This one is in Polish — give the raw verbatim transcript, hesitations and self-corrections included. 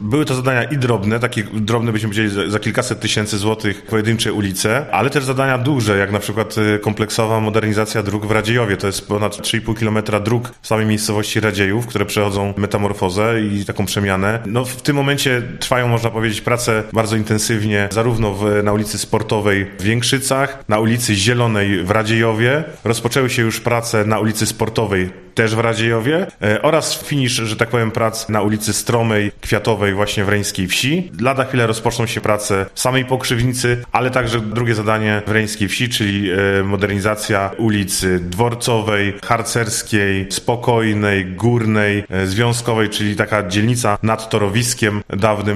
Były to zadania i drobne, takie drobne byśmy powiedzieli za kilkaset tysięcy złotych pojedyncze ulice, ale też zadania duże, jak na przykład kompleksowa modernizacja dróg w Radziejowie. To jest ponad trzy i pół kilometra dróg w samej miejscowości Radziejów, które przechodzą metamorfozę i taką przemianę. No w tym momencie trwają, można powiedzieć, prace bardzo intensywnie, zarówno w, na ulicy Sportowej w Większycach, na ulicy Zielonej w Radziejowie. Rozpoczęły się już prace na ulicy Sportowej też w Radziejowie e, oraz finisz, że tak powiem, prac na ulicy Stromej, Kwiatowej właśnie w Reńskiej Wsi. Lada chwilę rozpoczną się prace w samej Pokrzywnicy, ale także drugie zadanie w Reńskiej Wsi, czyli e, modernizacja ulicy Dworcowej, Harcerskiej, Spokojnej, Górnej, e, Związkowej, czyli taka dzielnica nad torowiskiem dawnym.